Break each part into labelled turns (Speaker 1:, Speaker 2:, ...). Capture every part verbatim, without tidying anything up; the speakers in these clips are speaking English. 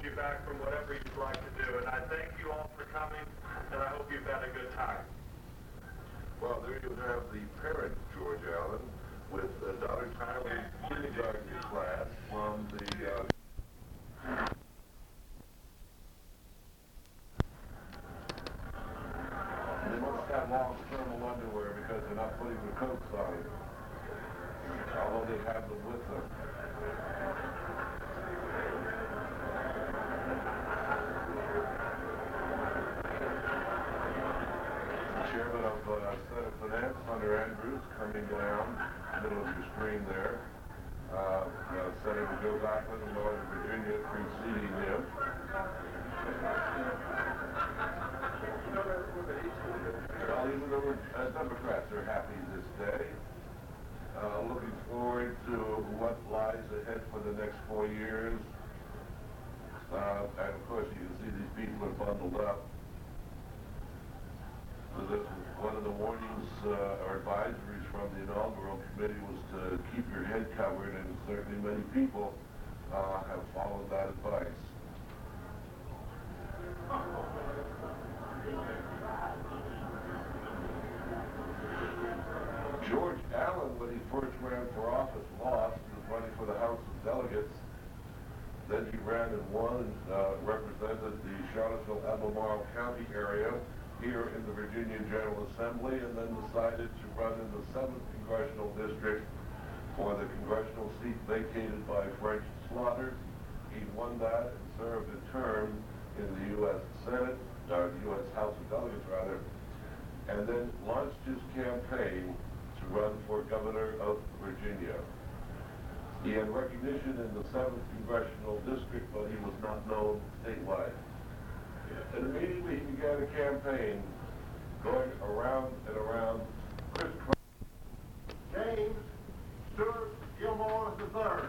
Speaker 1: you back from whatever you'd like to do. And I thank you all for coming, and I hope you've had a good time.
Speaker 2: Well, there you have the parent, George Allen, with uh, daughter Tyler's kindergarten class from the... Uh, they must have long thermal underwear because they're not putting the coats on it, although they have them with them. Chairman of uh, Senate Finance, Hunter Andrews, coming down, middle of your screen there. Uh, uh, Senator Joe Gottlieb of Northern Virginia preceding him. Well, even the uh, Democrats are happy this day. Uh, looking forward to what lies ahead for the next four years. Uh, and of course, you can see these people are bundled up. So this, one of the warnings uh, or advisories from the inaugural committee was to keep your head covered, and certainly many people uh, have followed that advice. George Allen, when he first ran for office, lost. He was running for the House of Delegates. Then he ran and won and uh, represented the Charlottesville-Albemarle County area here in the Virginia General Assembly, and then decided to run in the seventh Congressional District for the congressional seat vacated by French Slaughter. He won that and served a term in the U S Senate, or the U S House of Delegates rather, and then launched his campaign to run for governor of Virginia. He had recognition in the seventh Congressional District, but he was not known statewide. And immediately he began a campaign going around and around crisscross.
Speaker 3: James Stewart Gilmore the third.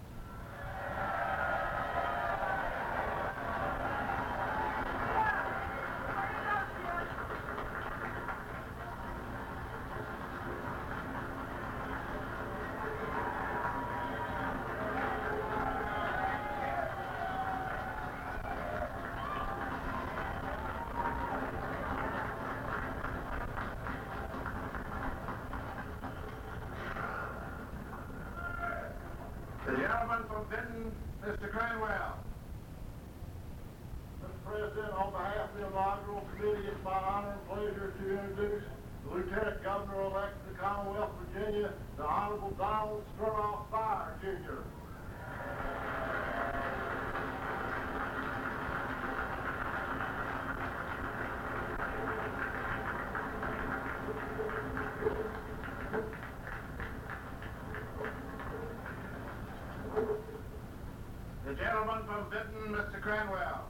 Speaker 3: The gentleman from Benton, Mister Cranwell. Mister President, on behalf of the inaugural committee, it's my honor and pleasure to introduce the Lieutenant Governor-elect of the Commonwealth of Virginia, the Honorable Donald Sturloff Fire, Junior The gentleman from Benton, Mister Cranwell.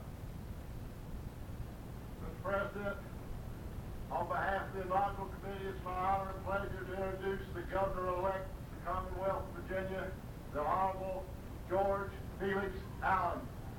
Speaker 3: Mister President, on behalf of the inaugural committee, it's my honor and pleasure to introduce the Governor-elect of the Commonwealth of Virginia, the Honorable George Felix Allen.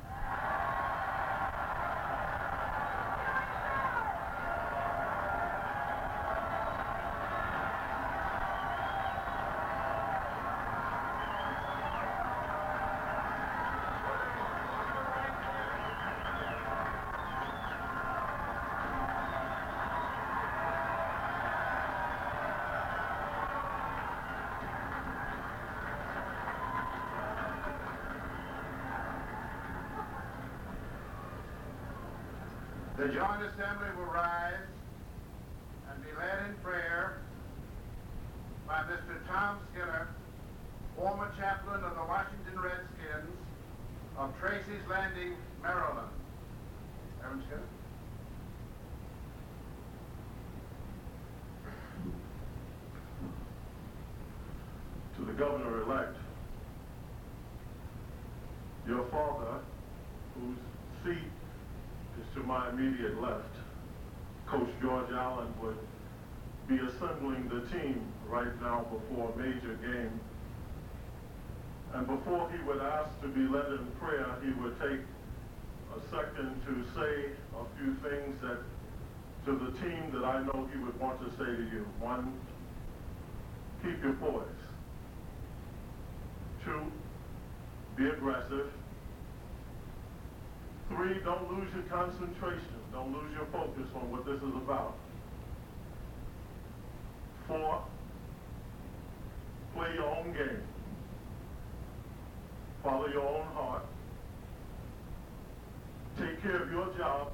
Speaker 3: The joint assembly will rise and be led in prayer by Mister Tom Skinner, former chaplain of the Washington Redskins of Tracy's Landing, Maryland. Reverend Skinner.
Speaker 4: To the governor-elect, your father, whose seat is to my immediate left, Coach George Allen, would be assembling the team right now before a major game. And before he would ask to be led in prayer, he would take a second to say a few things that to the team that I know he would want to say to you. One, keep your poise. Two, be aggressive. Three, don't lose your concentration. Don't lose your focus on what this is about. Four, play your own game. Follow your own heart. Take care of your job.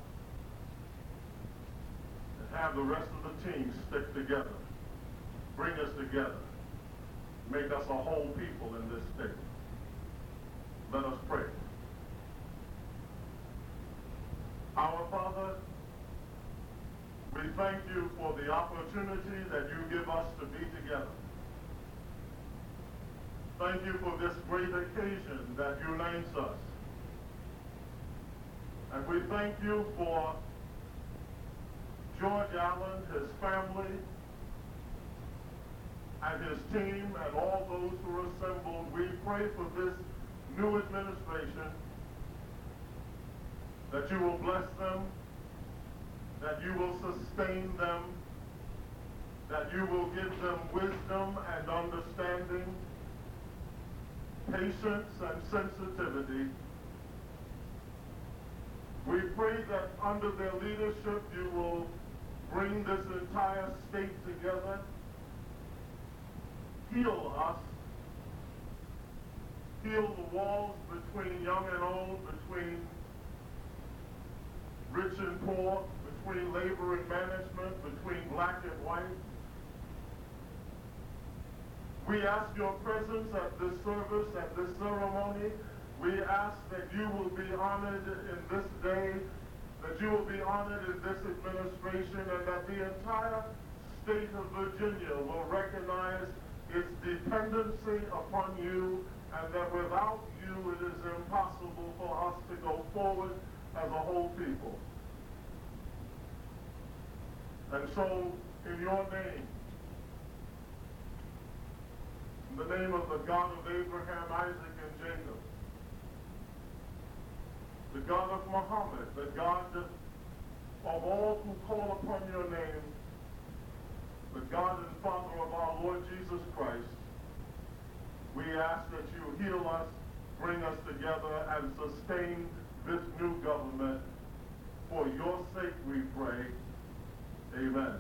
Speaker 4: And have the rest of the team stick together. Bring us together. Make us a whole people in this state. Let us pray. Our Father, we thank you for the opportunity that you give us to be together. Thank you for this great occasion that unites us. And we thank you for George Allen, his family, and his team, and all those who are assembled. We pray for this new administration, that you will bless them, that you will sustain them, that you will give them wisdom and understanding, patience and sensitivity. We pray that under their leadership you will bring this entire state together, heal us, heal the walls between young and old, between rich and poor, between labor and management, between black and white. We ask your presence at this service, at this ceremony. We ask that you will be honored in this day, that you will be honored in this administration, and that the entire state of Virginia will recognize its dependency upon you, and that without you it is impossible for us to go forward as a whole people. And so, in your name, in the name of the God of Abraham, Isaac, and Jacob, the God of Muhammad, the God of all who call upon your name, the God and Father of our Lord Jesus Christ, we ask that you heal us, bring us together, and sustain this new government. For your sake we pray. Amen.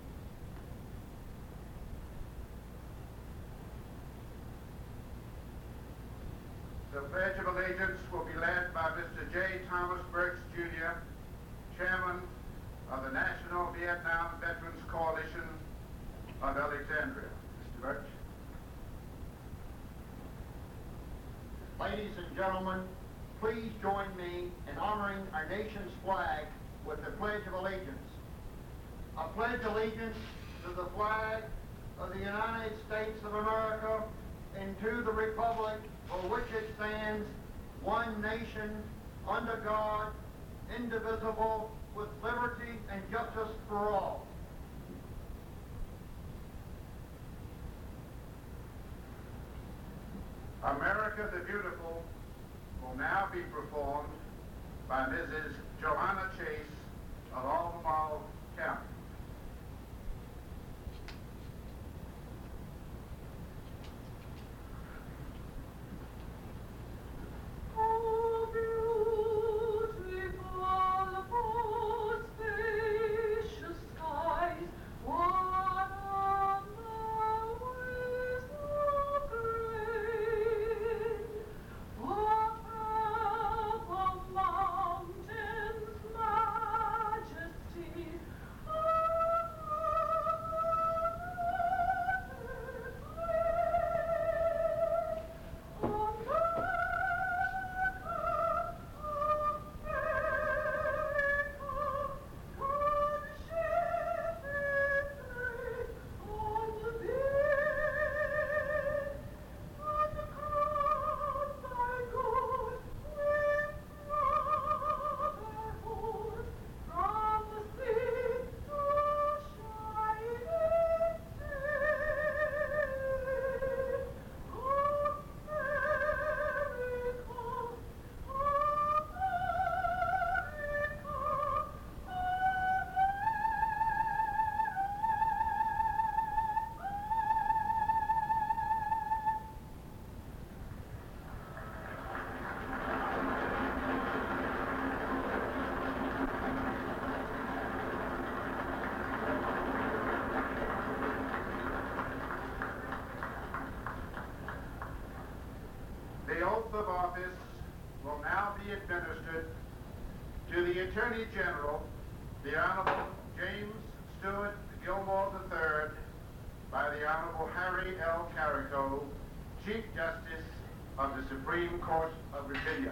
Speaker 3: The Pledge of Allegiance will be led by Mister J. Thomas Burks, Junior, Chairman of the National Vietnam Veterans Coalition of Alexandria. Mister Burks.
Speaker 5: Ladies and gentlemen, please join me in honoring our nation's flag with the Pledge of Allegiance. I pledge allegiance to the flag of the United States of America and to the republic for which it stands, one nation, under God, indivisible, with liberty and justice for all.
Speaker 3: America the Beautiful will now be performed by Missus Joanna Chase of Albemarle County.
Speaker 6: Oh, beautiful, oh, spacious skies, what on the ways of grain, what above mountains' majesty,
Speaker 3: of office will now be administered to the Attorney General, the Honorable James Stewart Gilmore the third, by the Honorable Harry L. Carrico, Chief Justice of the Supreme Court of Virginia.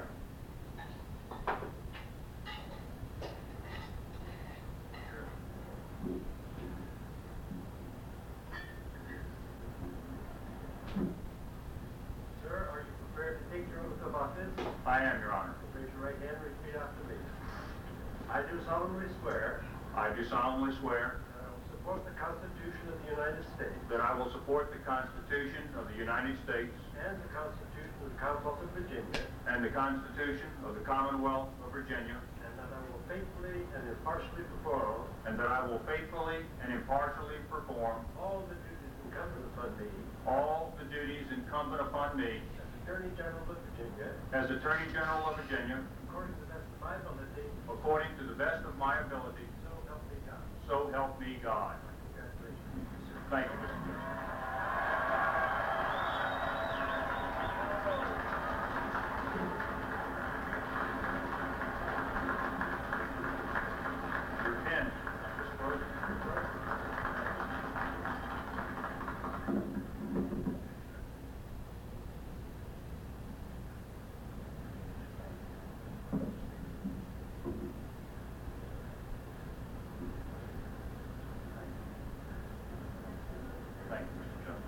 Speaker 5: Sir, are you prepared to take your oath of office?
Speaker 7: I am, Your Honor.
Speaker 5: Raise your right hand and repeat after me. I do solemnly swear
Speaker 7: I do solemnly swear
Speaker 5: that I will support the Constitution of the United States
Speaker 7: that I will support the Constitution of the United States
Speaker 5: and the Constitution of the Commonwealth of Virginia,
Speaker 7: and the Constitution of the Commonwealth of Virginia,
Speaker 5: and that I will faithfully and impartially perform
Speaker 7: and that I will faithfully and impartially perform
Speaker 5: all the duties incumbent upon me
Speaker 7: all the duties incumbent upon me
Speaker 5: as Attorney General of Virginia,
Speaker 7: as Attorney General of Virginia,
Speaker 5: according to the best of my ability,
Speaker 7: according to the best of my ability,
Speaker 5: so help me God.
Speaker 7: so help me God.
Speaker 5: Congratulations.
Speaker 7: Thank you, Mister Judge. Your pen, Mister President. Thank you, Mister Jones.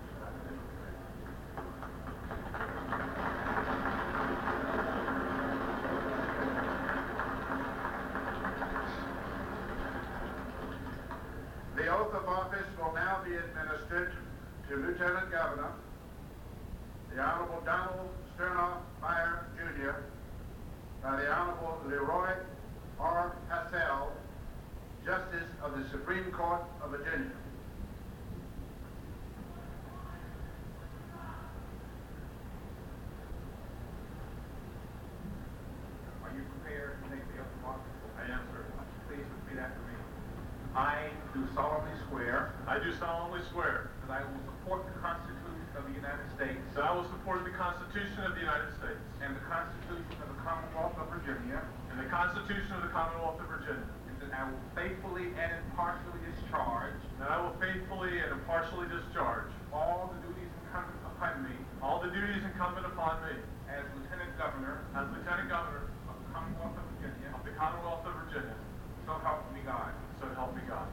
Speaker 3: The oath of office will now be administered to Lieutenant Governor, the Honorable Donald Sternoff Meyer, Junior, by the Honorable Leroy R. Hassell, Justice of the Supreme Court of Virginia.
Speaker 8: Are you prepared to take the oath of office?
Speaker 7: I am, sir.
Speaker 8: Please repeat after me. I do solemnly swear
Speaker 4: I do solemnly swear
Speaker 8: that I will support the Constitution of the United States
Speaker 4: that I will support the Constitution of the United States
Speaker 8: and the Constitution of the Commonwealth of Virginia,
Speaker 4: and the Constitution of the Commonwealth of Virginia,
Speaker 8: and that I will faithfully and impartially discharge
Speaker 4: and I will faithfully and impartially discharge
Speaker 8: all the duties incumbent upon me
Speaker 4: all the duties incumbent upon me
Speaker 8: as Lieutenant Governor
Speaker 4: as Lieutenant Governor
Speaker 8: of the Commonwealth of Virginia.
Speaker 4: of the Commonwealth of Virginia,
Speaker 8: So help me God.
Speaker 4: so help me God.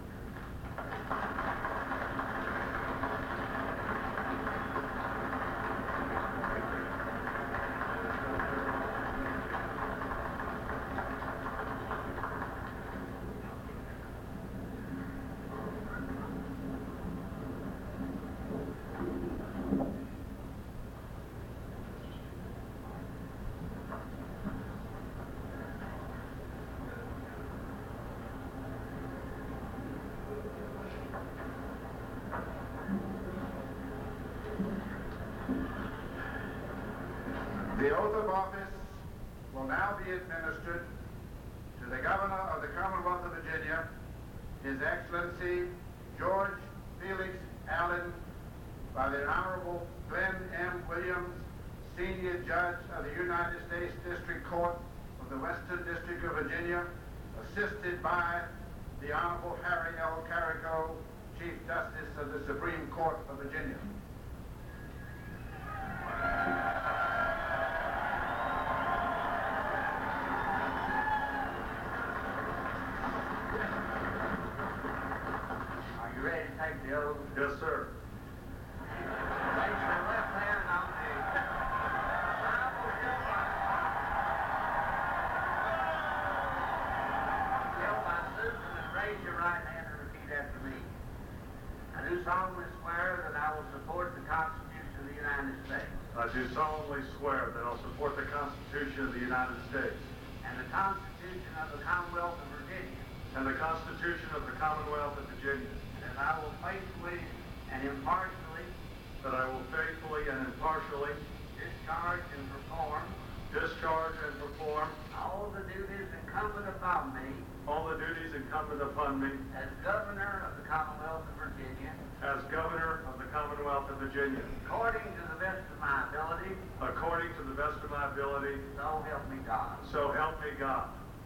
Speaker 3: The oath of office will now be administered to the Governor of the Commonwealth of Virginia, His Excellency George Felix Allen, by the Honorable Glenn M. Williams, Senior Judge of the United States District Court of the Western District of Virginia, assisted by the Honorable Harry L. Carrico, Chief Justice of the Supreme Court of Virginia.
Speaker 5: Are you ready to take the oath?
Speaker 4: Yes, sir.
Speaker 5: Place your left hand on the Bible Bill by Susan, and raise your right hand and repeat after me. I do solemnly swear that I will support the Constitution of the United States
Speaker 4: I do solemnly swear that I'll support the Constitution of the United States
Speaker 5: and the Constitution of the Commonwealth of Virginia,
Speaker 4: and the Constitution of the Commonwealth of Virginia,
Speaker 5: and that I will faithfully and impartially
Speaker 4: that I will faithfully and impartially
Speaker 5: discharge and perform
Speaker 4: discharge and perform
Speaker 5: all the duties incumbent upon me
Speaker 4: all the duties incumbent upon me
Speaker 5: as Governor of the Commonwealth of Virginia,
Speaker 4: as Governor of the Commonwealth of Virginia,
Speaker 5: according to the best of my ability,
Speaker 4: according to the best of my ability,
Speaker 8: faithfully,
Speaker 5: so help me God.
Speaker 8: so help me God.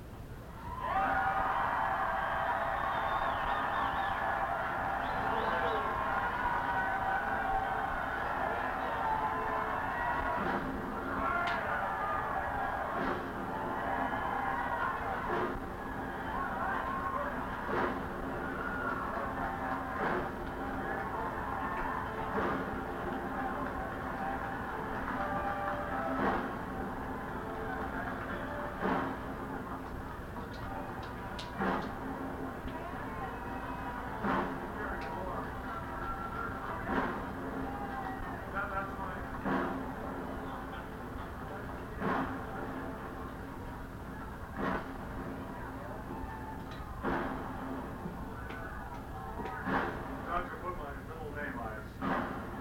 Speaker 8: Doctor, put my middle name on it.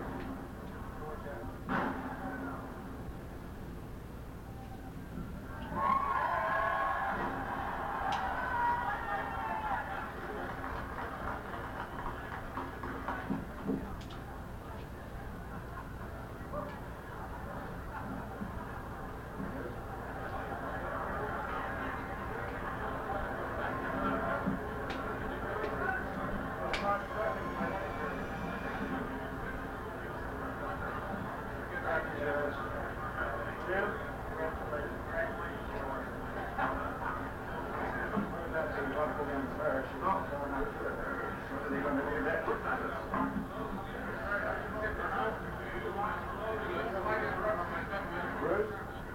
Speaker 2: Bruce?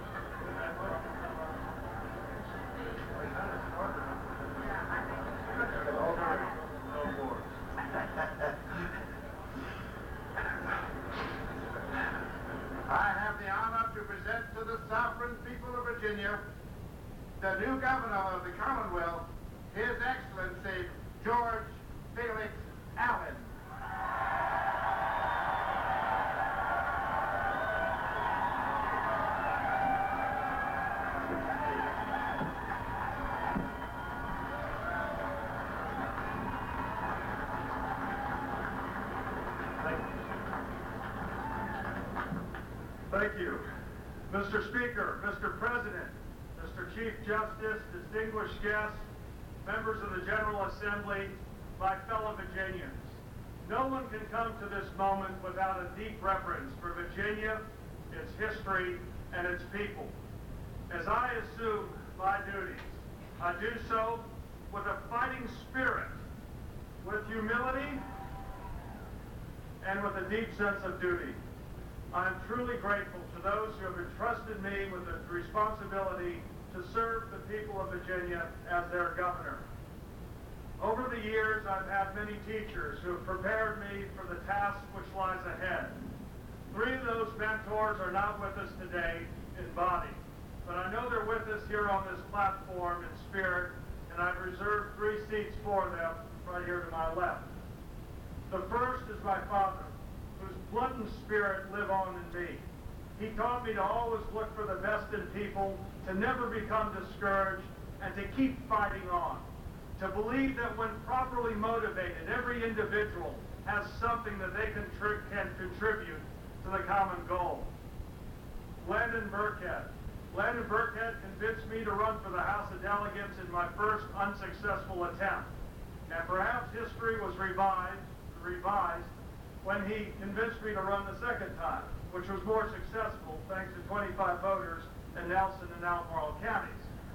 Speaker 3: I have the honor to present to the sovereign people of Virginia the new governor of the Commonwealth, His Excellency George Felix Allen.
Speaker 8: Thank you. Mister Speaker, Mister President, Mister Chief Justice, distinguished guests, members of the General Assembly, my fellow Virginians. No one can come to this moment without a deep reverence for Virginia, its history, and its people. As I assume my duties, I do so with a fighting spirit, with humility, and with a deep sense of duty. I am truly grateful to those who have entrusted me with the responsibility to serve the people of Virginia as their governor. Over the years, I've had many teachers who have prepared me for the task which lies ahead. Three of those mentors are not with us today in body, but I know they're with us here on this platform in spirit, and I've reserved three seats for them right here to my left. The first is my father, whose blood and spirit live on in me. He taught me to always look for the best in people, to never become discouraged, and to keep fighting on. To believe that when properly motivated, every individual has something that they contri- can contribute to the common goal. Landon Burkhead. Landon Burkhead convinced me to run for the House of Delegates in my first unsuccessful attempt. And perhaps history was revised, revised when he convinced me to run the second time, which was more successful thanks to twenty-five voters in Nelson and Albemarle counties.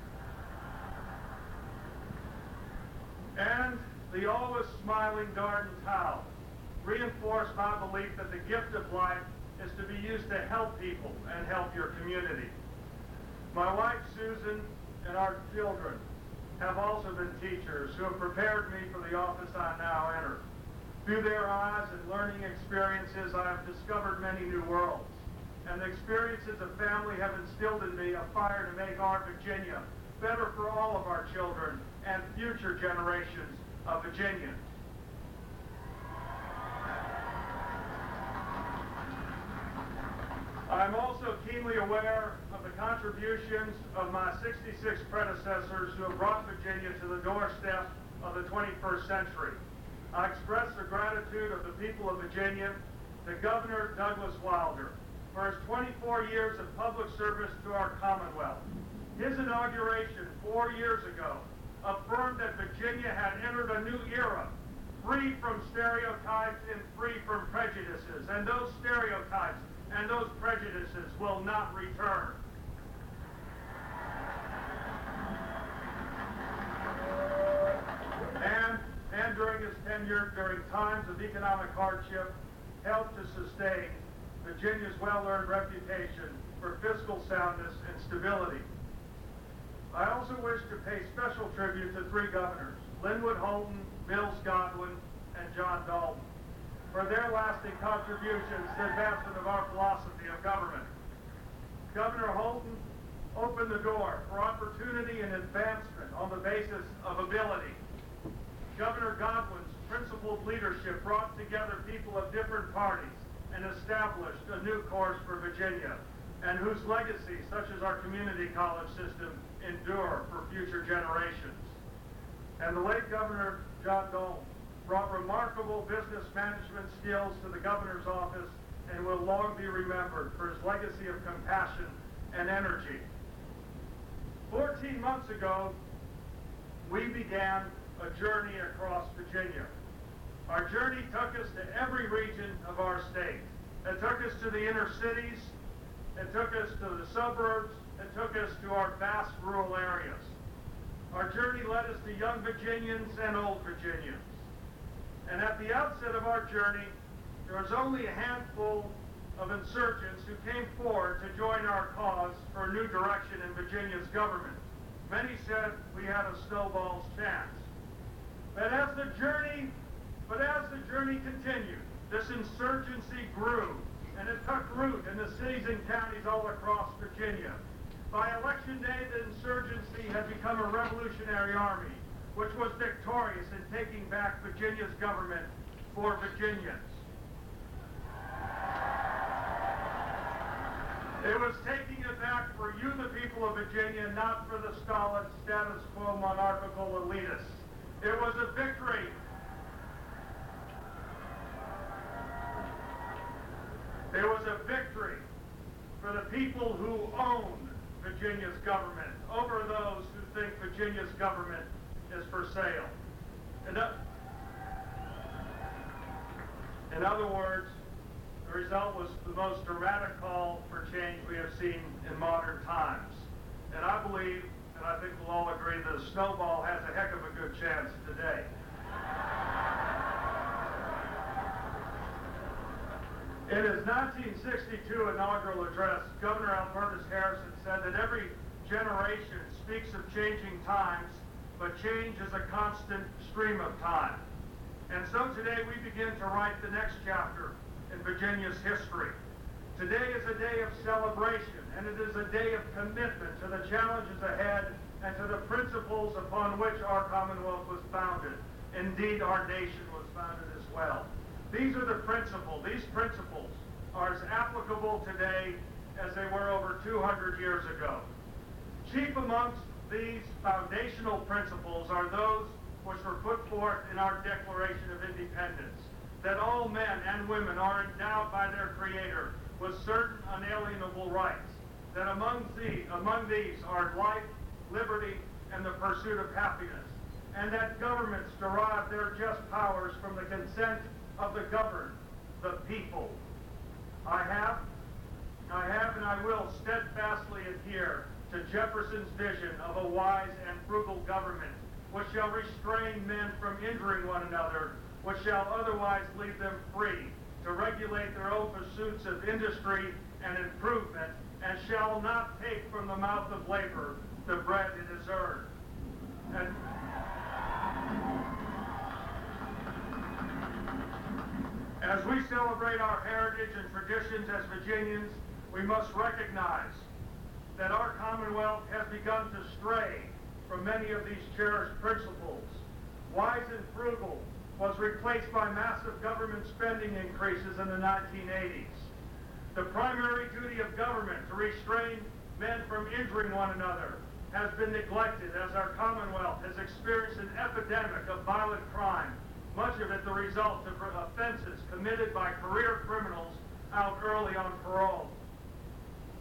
Speaker 8: And the always smiling Darden Towle reinforced my belief that the gift of life is to be used to help people and help your community. My wife Susan and our children have also been teachers who have prepared me for the office I now enter. Through their eyes and learning experiences, I have discovered many new worlds. And the experiences of family have instilled in me a fire to make our Virginia better for all of our children and future generations of Virginians. I'm also keenly aware of the contributions of my sixty-six predecessors who have brought Virginia to the doorstep of the twenty-first century. I express the gratitude of the people of Virginia to Governor Douglas Wilder, for his twenty-four years of public service to our Commonwealth. His inauguration four years ago affirmed that Virginia had entered a new era, free from stereotypes and free from prejudices, and those stereotypes and those prejudices will not return. And, and during his tenure, during times of economic hardship, helped to sustain Virginia's well-earned reputation for fiscal soundness and stability. I also wish to pay special tribute to three governors, Linwood Holton, Mills Godwin, and John Dalton, for their lasting contributions to the advancement of our philosophy of government. Governor Holton opened the door for opportunity and advancement on the basis of ability. Governor Godwin's principled leadership brought together people of different parties and established a new course for Virginia, and whose legacy, such as our community college system, endure for future generations. And the late Governor John Dalton brought remarkable business management skills to the governor's office and will long be remembered for his legacy of compassion and energy. Fourteen months ago, we began a journey across Virginia. Our journey took us to every region of our state. It took us to the inner cities, it took us to the suburbs, it took us to our vast rural areas. Our journey led us to young Virginians and old Virginians. And at the outset of our journey, there was only a handful of insurgents who came forward to join our cause for a new direction in Virginia's government. Many said we had a snowball's chance. But as the journey, but as the journey continued, this insurgency grew, and it took root in the cities and counties all across Virginia. By election day, the insurgency had become a revolutionary army, which was victorious in taking back Virginia's government for Virginians. It was taking it back for you, the people of Virginia, not for the stolid status quo monarchical elitists. It was a victory. It was a victory for the people who own Virginia's government over those who think Virginia's government is for sale. In, o- in other words, the result was the most dramatic call for change we have seen in modern times. And I believe, and I think we'll all agree, that a snowball has a heck of a good chance today. In his nineteen sixty-two inaugural address, Governor Albertus Harrison said that every generation speaks of changing times, but change is a constant stream of time. And so today we begin to write the next chapter in Virginia's history. Today is a day of celebration, and it is a day of commitment to the challenges ahead and to the principles upon which our Commonwealth was founded. Indeed, our nation was founded as well. These are the principles. These principles are as applicable today as they were over two hundred years ago. Chief amongst these foundational principles are those which were put forth in our Declaration of Independence, that all men and women are endowed by their Creator with certain unalienable rights, that among these, among these are life, liberty, and the pursuit of happiness, and that governments derive their just powers from the consent of the governed, the people. I have, I have and I will steadfastly adhere to Jefferson's vision of a wise and frugal government, which shall restrain men from injuring one another, which shall otherwise leave them free to regulate their own pursuits of industry and improvement, and shall not take from the mouth of labor the bread it has earned. And as we celebrate our heritage and traditions as Virginians, we must recognize that our Commonwealth has begun to stray from many of these cherished principles. Wise and frugal was replaced by massive government spending increases in the nineteen eighties. The primary duty of government to restrain men from injuring one another has been neglected as our Commonwealth has experienced an epidemic of violent crime, much of it the result of offenses committed by career criminals out early on parole.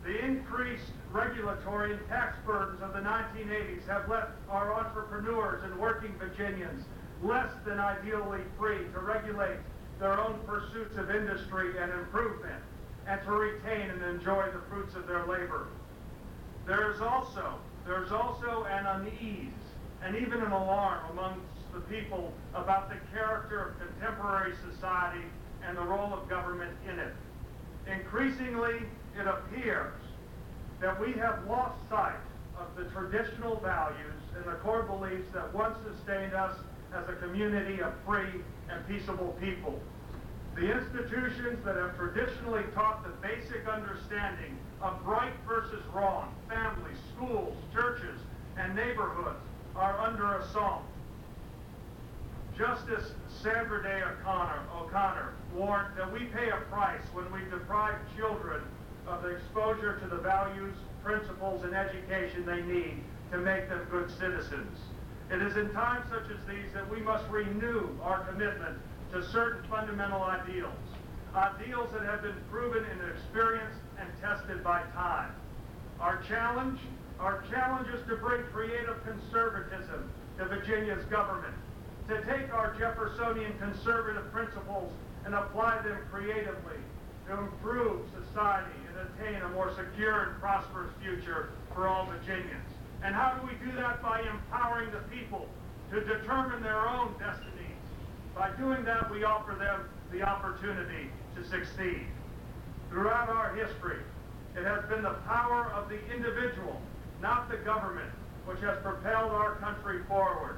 Speaker 8: The increased regulatory and tax burdens of the nineteen eighties have left our entrepreneurs and working Virginians less than ideally free to regulate their own pursuits of industry and improvement, and to retain and enjoy the fruits of their labor. There is also, there is also an unease and even an alarm amongst the people about the character of contemporary society and the role of government in it. Increasingly, it appears that we have lost sight of the traditional values and the core beliefs that once sustained us as a community of free and peaceable people. The institutions that have traditionally taught the basic understanding of right versus wrong, families, schools, churches, and neighborhoods are under assault. Justice Sandra Day O'Connor, O'Connor warned that we pay a price when we deprive children of the exposure to the values, principles, and education they need to make them good citizens. It is in times such as these that we must renew our commitment to certain fundamental ideals, ideals that have been proven in experience and tested by time. Our challenge, our challenge is to bring creative conservatism to Virginia's government, to take our Jeffersonian conservative principles and apply them creatively to improve society and attain a more secure and prosperous future for all Virginians. And how do we do that? By empowering the people to determine their own destinies. By doing that, we offer them the opportunity to succeed. Throughout our history, it has been the power of the individual, not the government, which has propelled our country forward.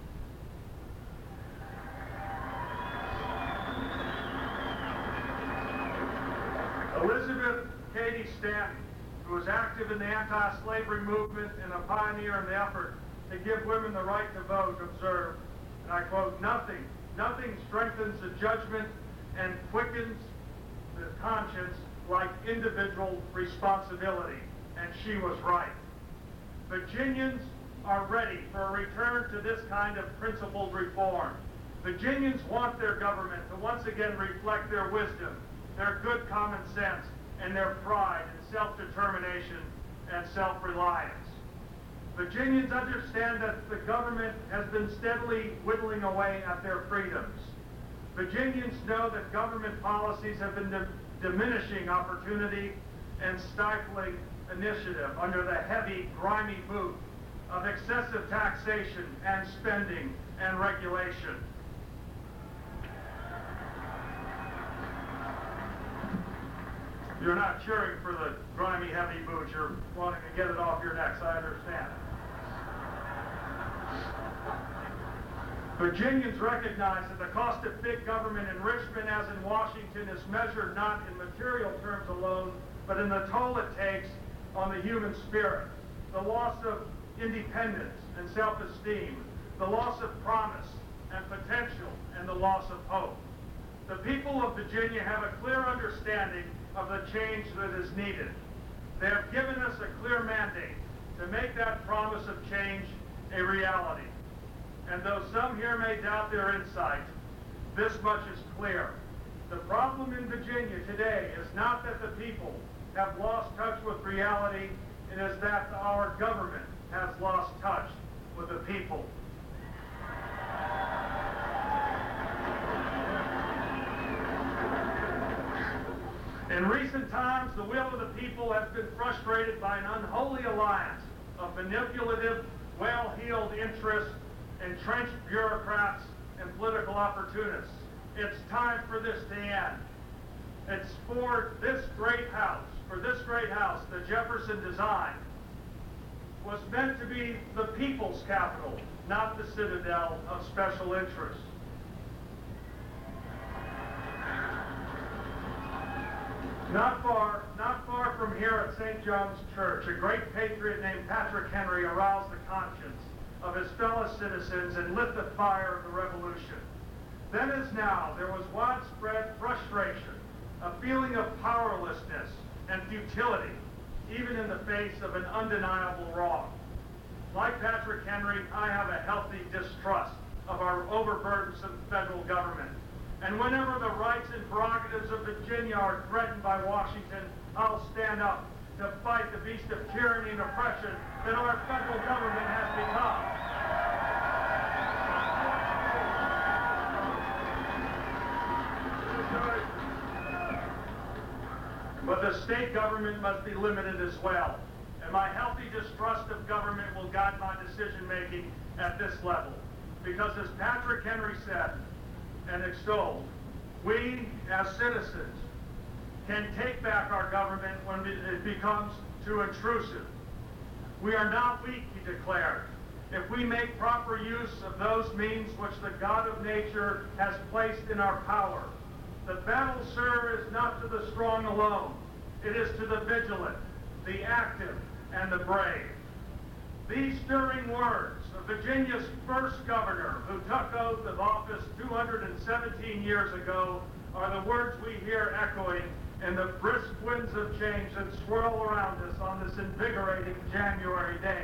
Speaker 8: Elizabeth Cady Stanton, who was active in the anti-slavery movement and a pioneer in the effort to give women the right to vote, observed, and I quote, "Nothing, nothing strengthens the judgment and quickens the conscience like individual responsibility." And she was right. Virginians are ready for a return to this kind of principled reform. Virginians want their government to once again reflect their wisdom, their good common sense, and their pride in self-determination and self-reliance. Virginians understand that the government has been steadily whittling away at their freedoms. Virginians know that government policies have been di- diminishing opportunity and stifling initiative under the heavy, grimy boot of excessive taxation and spending and regulation. You're not cheering for the grimy, heavy boots. You're wanting to get it off your necks. I understand. Virginians recognize that the cost of big government in Richmond, as in Washington, is measured not in material terms alone, but in the toll it takes on the human spirit, the loss of independence and self-esteem, the loss of promise and potential, and the loss of hope. The people of Virginia have a clear understanding of the change that is needed. They have given us a clear mandate to make that promise of change a reality. And though some here may doubt their insight, this much is clear. The problem in Virginia today is not that the people have lost touch with reality, it is that our government has lost touch with the people. In recent times, the will of the people has been frustrated by an unholy alliance of manipulative, well-heeled interests, entrenched bureaucrats, and political opportunists. It's time for this to end. It's for this great house, for this great house, the Jefferson design, was meant to be the people's capital, not the citadel of special interests. Not far, not far from here at Saint John's Church, a great patriot named Patrick Henry aroused the conscience of his fellow citizens and lit the fire of the Revolution. Then as now, there was widespread frustration, a feeling of powerlessness and futility, even in the face of an undeniable wrong. Like Patrick Henry, I have a healthy distrust of our overburdensome federal government. And whenever the rights and prerogatives of Virginia are threatened by Washington, I'll stand up to fight the beast of tyranny and oppression that our federal government has become. But the state government must be limited as well. And my healthy distrust of government will guide my decision-making at this level. Because as Patrick Henry said and extolled, we as citizens can take back our government when it becomes too intrusive. We are not weak, he declared, if we make proper use of those means which the God of nature has placed in our power. The battle, sir, is not to the strong alone. It is to the vigilant, the active, and the brave. These stirring words of Virginia's first governor, who took oath of office two hundred seventeen years ago, are the words we hear echoing in the brisk winds of change that swirl around us on this invigorating January day.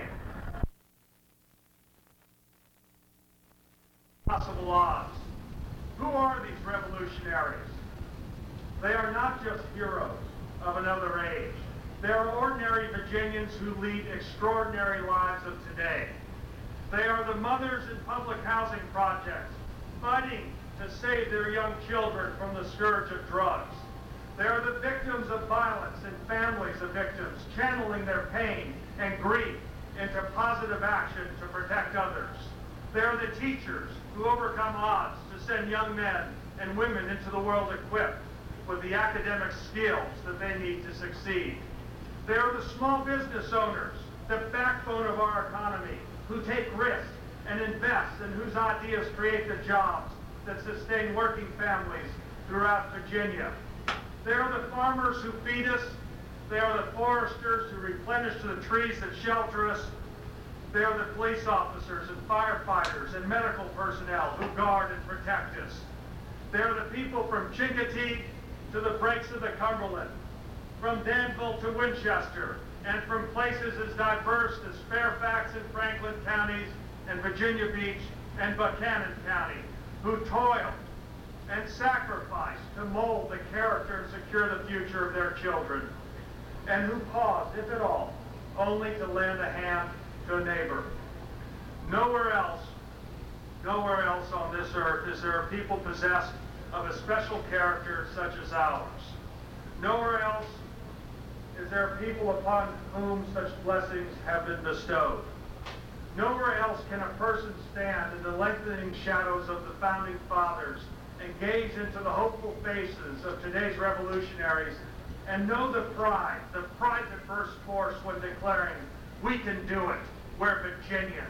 Speaker 8: Possible odds. Who are these revolutionaries? They are not just heroes of another age. They are ordinary Virginians who lead extraordinary lives of today. They are the mothers in public housing projects, fighting to save their young children from the scourge of drugs. They are the victims of violence and families of victims, channeling their pain and grief into positive action to protect others. They are the teachers who overcome odds to send young men and women into the world equipped with the academic skills that they need to succeed. They are the small business owners, the backbone of our economy, who take risks and invest and whose ideas create the jobs that sustain working families throughout Virginia. They are the farmers who feed us. They are the foresters who replenish the trees that shelter us. They are the police officers and firefighters and medical personnel who guard and protect us. They are the people from Chincoteague to the breaks of the Cumberland, from Danville to Winchester, and from places as diverse as Fairfax and Franklin counties and Virginia Beach and Buchanan County, who toil and sacrifice to mold the character and secure the future of their children, and who pause, if at all, only to lend a hand to a neighbor. Nowhere else, nowhere else on this earth is there a people possessed of a special character such as ours. Nowhere else is there a people upon whom such blessings have been bestowed. Nowhere else can a person stand in the lengthening shadows of the founding fathers and gaze into the hopeful faces of today's revolutionaries and know the pride, the pride that bursts forth when declaring, "We can do it. We're Virginians."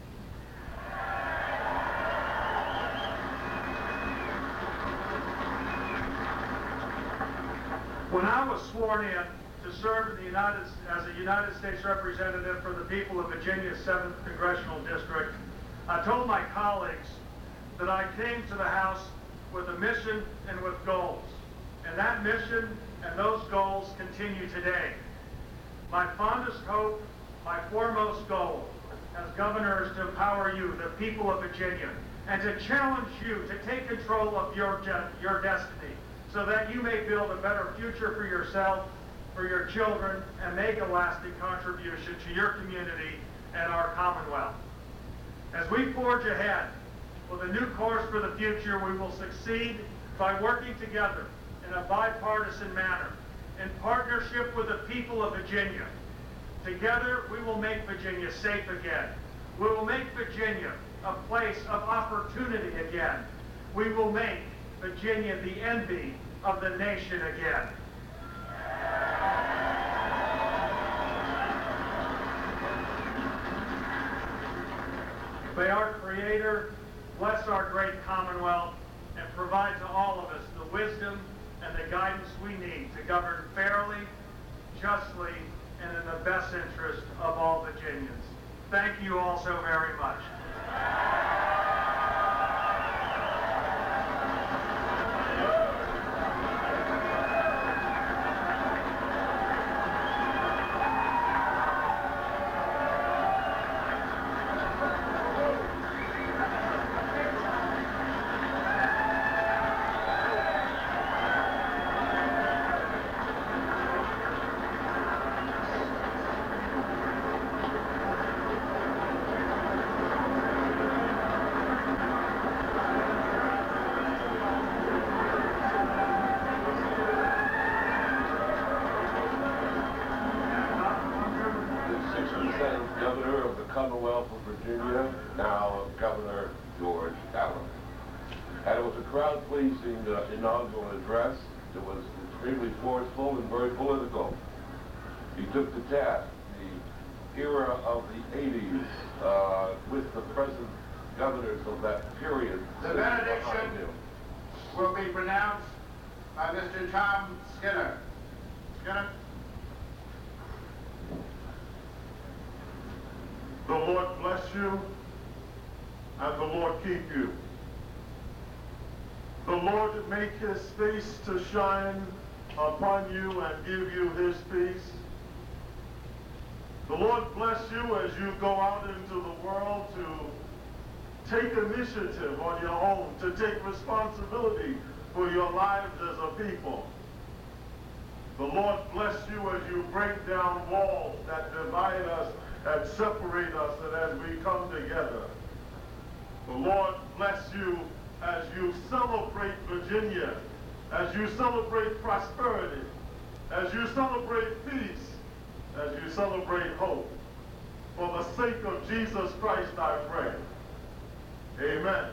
Speaker 8: When I was sworn in to serve in the United, as a United States representative for the people of Virginia's seventh Congressional District, I told my colleagues that I came to the House with a mission and with goals. And that mission and those goals continue today. My fondest hope, my foremost goal as governor is to empower you, the people of Virginia, and to challenge you to take control of your, your destiny so that you may build a better future for yourself, for your children, and make a lasting contribution to your community and our Commonwealth. As we forge ahead with a new course for the future, we will succeed by working together in a bipartisan manner, in partnership with the people of Virginia. Together, we will make Virginia safe again. We will make Virginia a place of opportunity again. We will make Virginia the envy of the nation again. May our Creator bless our great Commonwealth and provide to all of us the wisdom and the guidance we need to govern fairly, justly, and in the best interest of all Virginians. Thank you all so very much.
Speaker 2: Commonwealth of Virginia, now Governor George Allen. And it was a crowd-pleasing uh, inaugural address. It was extremely forceful and very political. He took to task the era of the eighties uh, with the present governors of that period.
Speaker 3: The benediction will be pronounced by Mister Tom Skinner. Skinner?
Speaker 4: The Lord bless you, and the Lord keep you. The Lord make his face to shine upon you and give you his peace. The Lord bless you as you go out into the world to take initiative on your own, to take responsibility for your lives as a people. The Lord bless you as you break down walls that divide us and separate us, and as we come together. The Lord bless you as you celebrate Virginia, as you celebrate prosperity, as you celebrate peace, as you celebrate hope. For the sake of Jesus Christ, I pray. Amen.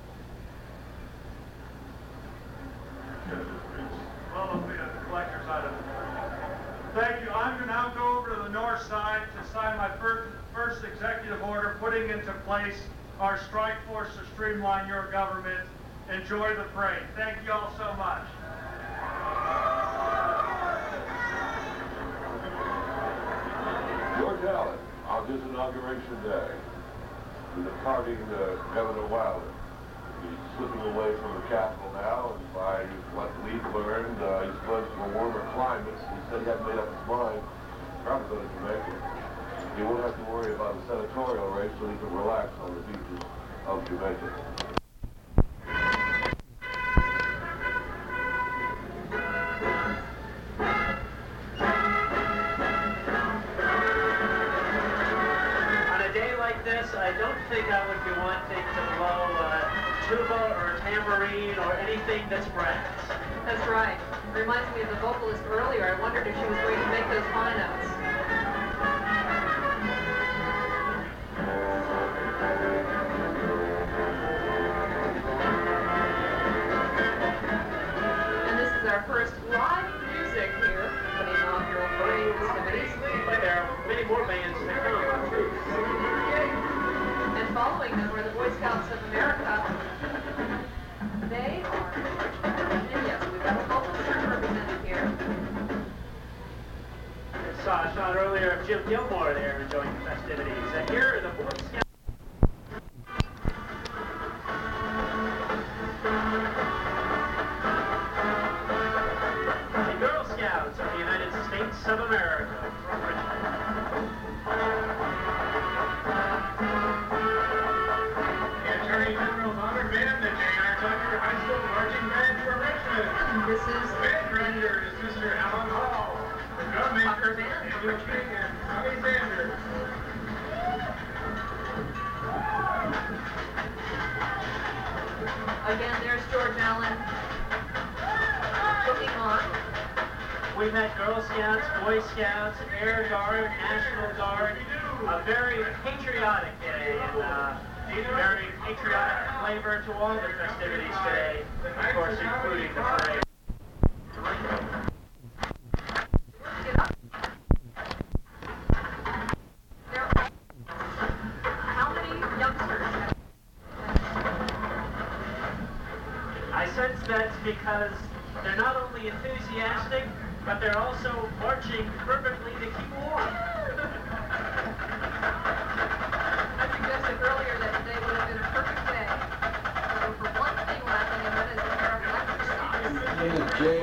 Speaker 8: Well, it'll be a collector's item. Thank you. I'm going to now go over to the north side to sign my first, first executive order putting into place our strike force to streamline your government. Enjoy the parade. Thank you all so much.
Speaker 2: George Allen, on his inauguration day, is departing uh, Governor Wilder. He's slipping away from the Capitol now, and by what we've learned, uh, he's going to a warmer climate. He said he hadn't made up his mind. Probably going to Jamaica. He won't have to worry about the senatorial race, so he can relax on the beaches of Jamaica.
Speaker 9: On a day like this, I don't think I would be wanting to blow a tuba or a tambourine or anything that's brass.
Speaker 6: That's right. Reminds me of the vocalist earlier. I wondered if she was going to make those high notes. And this is our first live music here for the inaugural parade festivities.
Speaker 9: But there are many more bands to come, too.
Speaker 6: And following them are the Boy Scouts of America. They are Virginia, so we've got a local church represented here.
Speaker 9: I saw a shot earlier of Jim Gilmore there enjoying the festivities. And here are the Boy Scouts. The Girl Scouts of the United States of America from Virginia.
Speaker 3: Attorney General's honor band, the J R Tucker High School Marching Band for Richmond.
Speaker 6: This is
Speaker 3: Band director is Mister Alan Hall. The drum
Speaker 6: Tucker
Speaker 3: major,
Speaker 6: Band.
Speaker 3: Andrew King and Tommy Sanders.
Speaker 6: Again, there's George Allen looking on.
Speaker 9: We've had Girl Scouts, Boy Scouts, Air Guard, National Guard, a very patriotic day, and uh, very patriotic flavor to all the festivities today, of course, including the parade.
Speaker 6: Get up. There are how many youngsters?
Speaker 9: I sense that's because they're not only enthusiastic, but they're also marching fervently to keep warm.
Speaker 6: I suggested earlier that today would have been a perfect day. So for one thing lacking, and that is a pair of electric socks.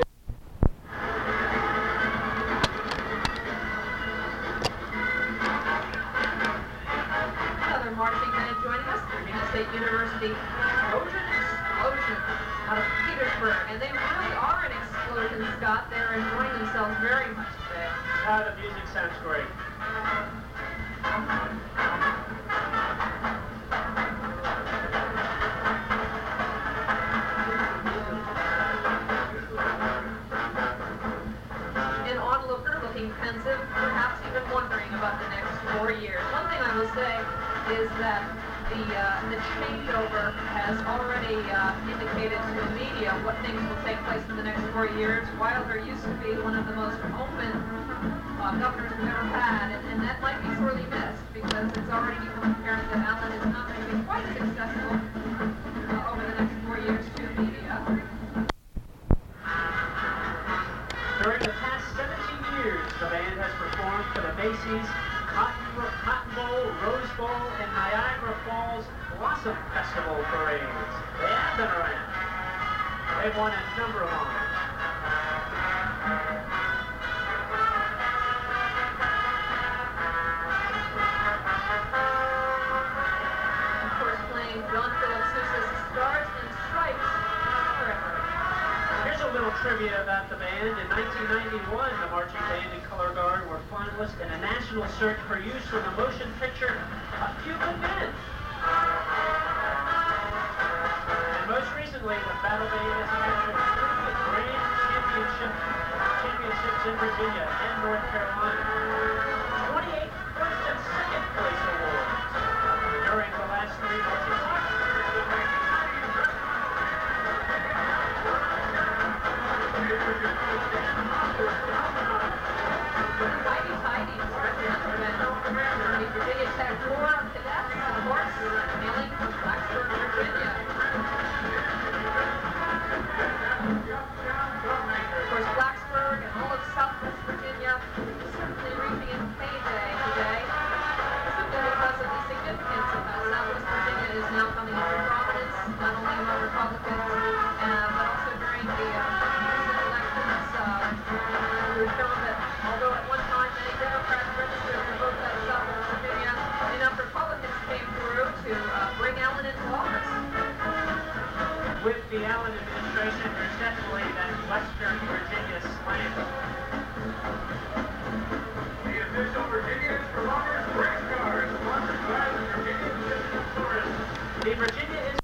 Speaker 6: Another marching band joining us, Virginia State University Trojan Explosion out of Petersburg. And they really are an explosion, Scott. They're enjoying themselves very much today.
Speaker 9: Ah, the music sounds great.
Speaker 6: An onlooker looking pensive, perhaps even wondering about the next four years. One thing I will say say is that the uh, the changeover has already uh, indicated to the media what things will take place in the next four years. Wilder used to be one of the most open uh, governors we've ever had, and, and that might be sorely missed because it's already become apparent that Allen is not going to be quite successful uh, over the next four years to the media.
Speaker 9: During the past seventeen years, the band has performed for the Macy's, Cotton, Cotton Bowl, Rose Bowl, and Niagara Falls Blossom Festival parades. They have been around. They've won a number of honors.
Speaker 6: Of course, playing John Philip Sousa's Stars and Stripes forever.
Speaker 9: Here's a little trivia about the band. In nineteen ninety-one, the marching band and color guard were finalists in a national search for use for the motion picture A Few Good Men. And most recently, the Battle Band has captured three grand championship, championships in Virginia and North Carolina. twenty-eight first and second place awards during the last three marching seasons.
Speaker 6: Mighty Tidy represents the Virginia Tech Corps of Cadets, of course, hailing from Blacksburg, Virginia. Of course, Blacksburg and all of Southwest Virginia is certainly reaching its payday today, simply because of the significance of how Southwest Virginia is now coming into prominence, not only among Republicans, uh, but also during the uh, recent elections. Uh, we found that although at one time many Democrats registered to vote out of Southwest Virginia, enough Republicans came through to uh, bring Allen into office.
Speaker 9: With the Allen administration, there's definitely that Western Virginia slant.
Speaker 1: The official Virginia is for lovers race cars, sponsored by the Virginia Municipal Tourism.
Speaker 9: The Virginia is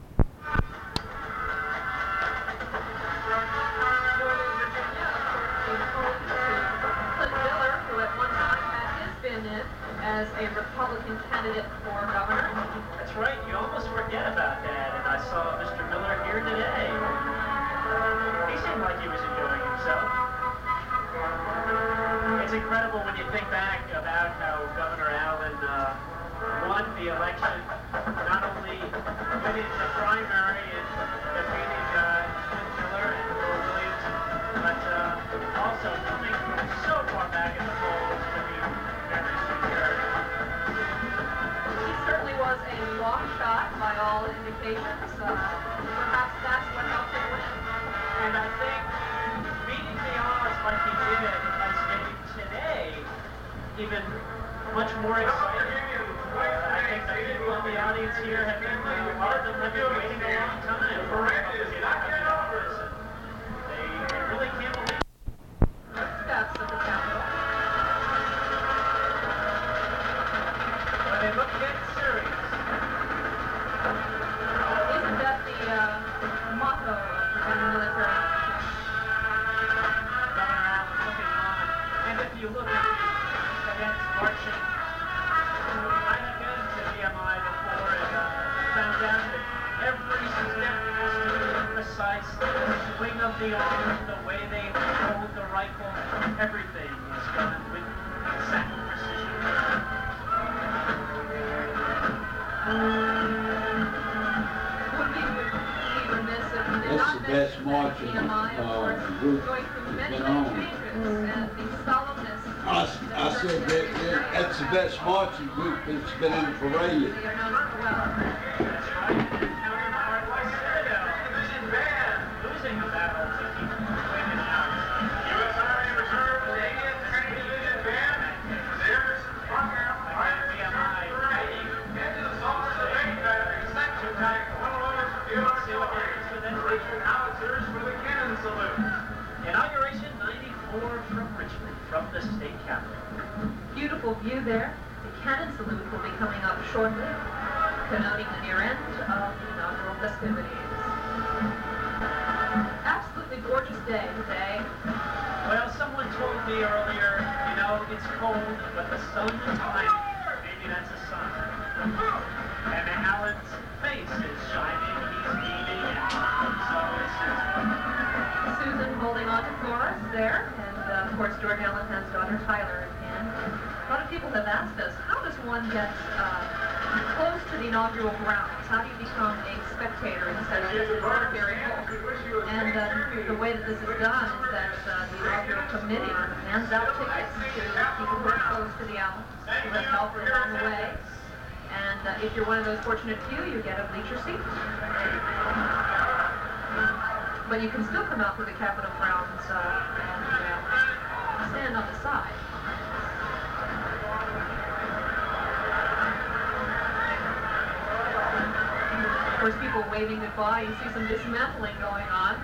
Speaker 6: Northern Virginia, of course, being home to Clint Miller, who at one time had his been in as a Republican candidate for governor.
Speaker 9: That's right, you almost forget about that, and I saw Mister Miller here today. He seemed like he was enjoying himself. It's incredible when you think back about how Governor Allen uh, won the election, not only winning the primary and defeating uh, Clint Miller and Bill Williams, but uh, also coming from so far back in the polls to be very superior.
Speaker 6: He certainly was a long shot by all indications. Uh, perhaps that's what helped him win.
Speaker 9: And I think beating the odds like he did has made today even much more exciting. Uh, I think the people in the audience here have been, a lot of them have been waiting a long time for Republicans to come into office. They, they really can't believe
Speaker 6: Steps of the Capitol.
Speaker 9: but they look dead serious.
Speaker 6: Isn't that the uh, motto of the military?
Speaker 9: Governor Allen looking on. And if you look at the cadets marching, I have been to V M I before and uh, found out that every step has to be precise. The swing of the arm, the way they hold the rifle, everything is done with exact precision.
Speaker 6: Would be, be remiss if we did
Speaker 10: That's
Speaker 6: not
Speaker 10: the best
Speaker 6: mention
Speaker 10: marching,
Speaker 6: that V M I, of
Speaker 10: uh,
Speaker 6: course,
Speaker 10: group
Speaker 6: going through many,
Speaker 10: that's
Speaker 6: many
Speaker 10: been on.
Speaker 6: changes and the solemnness.
Speaker 10: I, s- I said that, that that's the best marching group that's been in the parade.
Speaker 6: They are known for well.
Speaker 9: That's right. Counterpart like Citadel. Losing the battle to keep winning out.
Speaker 1: U S Army Reserve Canadian Training Division Band, Sears, Buckner,
Speaker 9: V M I fighting
Speaker 1: into the song of the main battery, section tank, one of those
Speaker 9: See what happens with that
Speaker 1: Richard howitzers for the cannon salute.
Speaker 9: Inauguration ninety-four from Richmond, from the state capitol.
Speaker 6: Beautiful view there. The cannon salute will be coming up shortly, connoting the near end of the inaugural festivities. Absolutely gorgeous day today.
Speaker 9: Well, someone told me earlier, you know, it's cold, but the sun is shining. Maybe that's a sign. And Alan's face is shining, he's beaming, and so it's just...
Speaker 6: Susan holding on to Florence there, and uh, of course George Allen has daughter Tyler in hand. A lot of people have asked us, how does one get uh, close to the inaugural grounds? How do you become a spectator instead of just a very full? And uh, the way that this is done is that uh, the inaugural committee hands out tickets to people who are close to the Allens, who have helped along the way. And uh, if you're one of those fortunate few, you get a bleacher seat. But you can still come out to the Capitol grounds uh, and uh, stand on the side. Of course, people waving goodbye. You see some dismantling going on.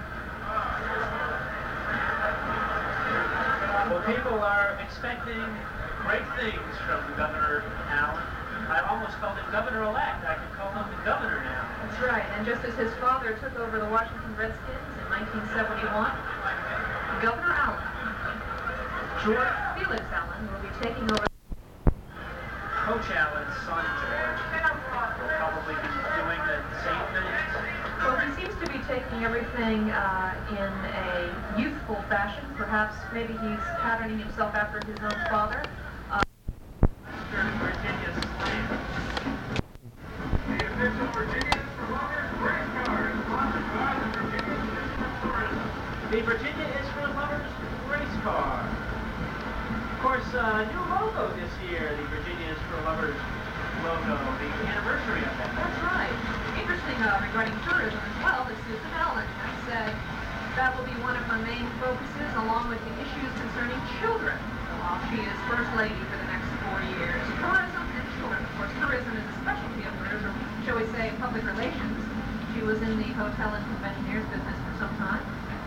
Speaker 9: Well, people are expecting great things from Governor Allen. I almost called him Governor-elect. I could call him the governor now.
Speaker 6: That's right. And just as his father took over the Washington Redskins in nineteen seventy-one, Governor Allen, George Felix Allen, will be taking over.
Speaker 9: Coach Allen's son, George, will probably be doing the same things.
Speaker 6: Well, he seems to be taking everything uh, in a youthful fashion. Perhaps maybe he's patterning himself after his own father. Uh,
Speaker 9: Virginia's slang.
Speaker 3: The official Virginia is for Lovers race car is sponsored by the Virginia Tourism.
Speaker 9: The Virginia is for Lovers race car. Of course, uh, new logo this year, the Virginia is for Lovers logo, the anniversary of that.
Speaker 6: That's right. Interesting uh, regarding tourism as well, that Susan Allen has said that will be one of her main focuses, along with the issues concerning children, while she is First Lady for the next four years. Tourism and children. Of course, tourism is a specialty of hers, or shall we say public relations. She was in the hotel and conventioneers business for some time.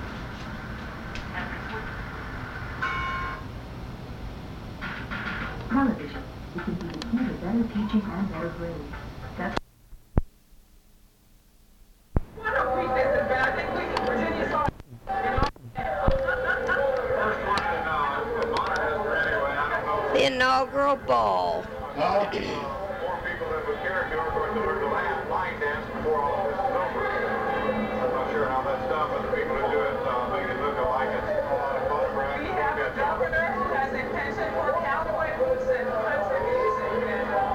Speaker 11: Television. It can be the key to better teaching and better grades. That's
Speaker 6: Why don't we visit that? I think we can Virginia saw
Speaker 3: First one to know, the monitor anyway, I don't know.
Speaker 12: The inaugural ball.
Speaker 3: More people that would care if you were going to learn to line, line dance before all of this is over. I'm not sure how that's done, but the people who do it uh, make it look like it's a lot of fun. We're
Speaker 6: We
Speaker 3: actually
Speaker 6: have a
Speaker 3: good.
Speaker 6: governor who has a penchant for cowboy boots and country music. And, uh,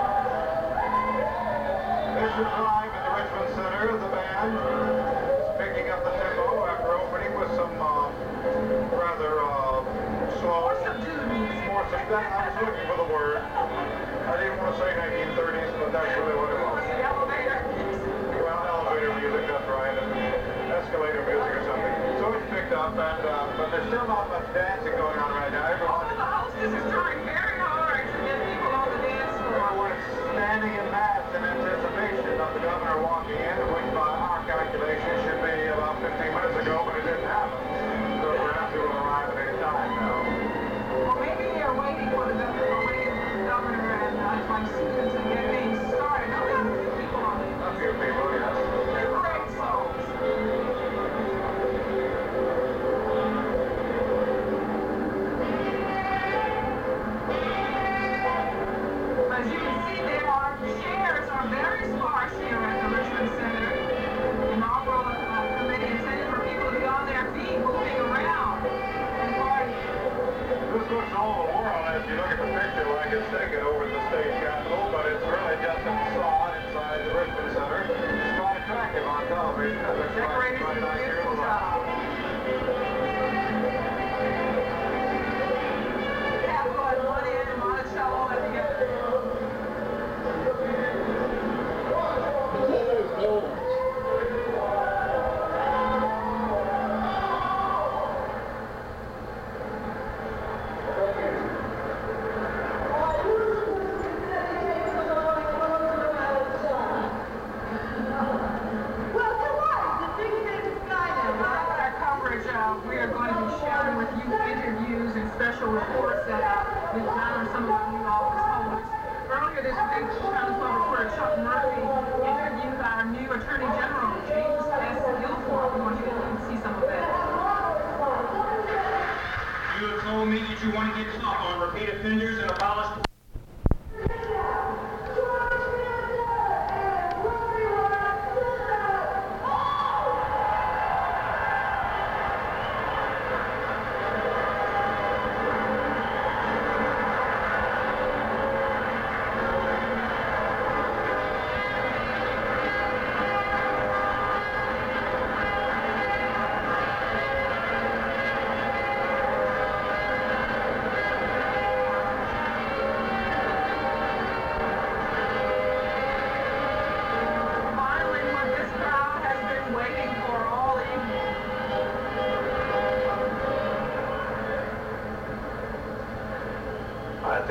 Speaker 3: This is live at the Richmond Center. The band is picking up the tempo after opening with some uh, rather uh, slow.
Speaker 6: More subdued music.
Speaker 3: More subdued. I was looking for the word. I didn't want to say nineteen thirties, but that's really what it was.
Speaker 6: the elevator.
Speaker 3: Well, elevator music, that's right, and escalator music or something. So it's picked up, and uh, but there's still not much dancing going on right now.
Speaker 6: All
Speaker 3: Everyone,
Speaker 6: of the hostess is trying very hard to get people on the dance floor.
Speaker 3: everyone's standing in mass in anticipation of the governor walking in, which by our calculation should be about fifteen minutes ago, but it didn't happen. So perhaps he will arrive at any time now.
Speaker 6: Well, maybe they're waiting for the governor, or waiting for the governor and uh, like students and get things started. No, we have a few people on it.
Speaker 3: A few people, yes.
Speaker 6: They're great souls. As you can see, there are chairs are very sparse here at the Richmond Center. Inaugural uh, committee intended for people to be on their feet, moving around and partying.
Speaker 3: This looks all the world as you look at the picture like it's taken over the state capitol, but it's really just a facade inside the Richmond Center. It's quite attractive on television. It looks
Speaker 6: Decorators
Speaker 3: quite
Speaker 6: did a
Speaker 3: nice here in
Speaker 6: beautiful
Speaker 3: the
Speaker 6: job. We have got Money and Monticello at the end. We are going to be sharing with you interviews and special reports that uh, we've done on some of our new office holders. Earlier this week, Channel twelve reporter Chuck Murphy interviewed our new Attorney General, James S. Guilford. We want you to see some of that.
Speaker 7: You have told me that you want to get tough on repeat offenders and abolish...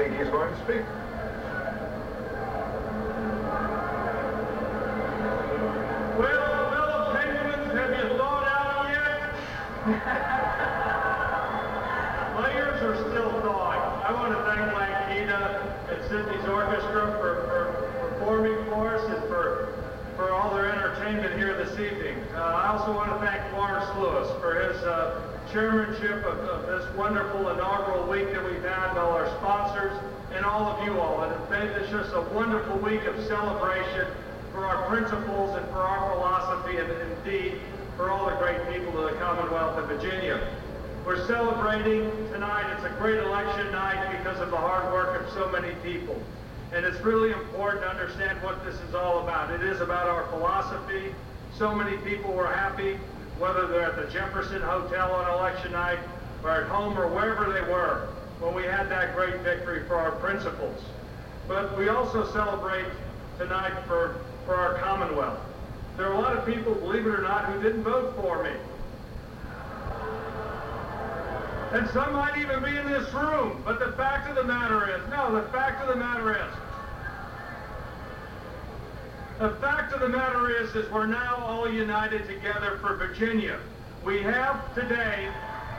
Speaker 7: think he's going to speak.
Speaker 8: Well, fellow Penguins, have you thought out yet? My ears are still thawing. I want to thank Lankita and Sydney's orchestra for, for performing for us and for, for all their entertainment here this evening. Uh, I also want to thank Lawrence Lewis for his uh, chairmanship of, of this wonderful inaugural week that we've had, and all our sponsors and all of you all. And it's made this just a wonderful week of celebration for our principles and for our philosophy, and indeed for all the great people of the Commonwealth of Virginia. We're celebrating tonight. It's a great election night because of the hard work of so many people. And it's really important to understand what this is all about. It is about our philosophy. So many people were happy, whether they're at the Jefferson Hotel on election night or at home or wherever they were, when we had that great victory for our principles. But we also celebrate tonight for, for our Commonwealth. There are a lot of people, believe it or not, who didn't vote for me. And some might even be in this room, but the fact of the matter is, no, the fact of the matter is, the fact of the matter is, is we're now all united together for Virginia. We have today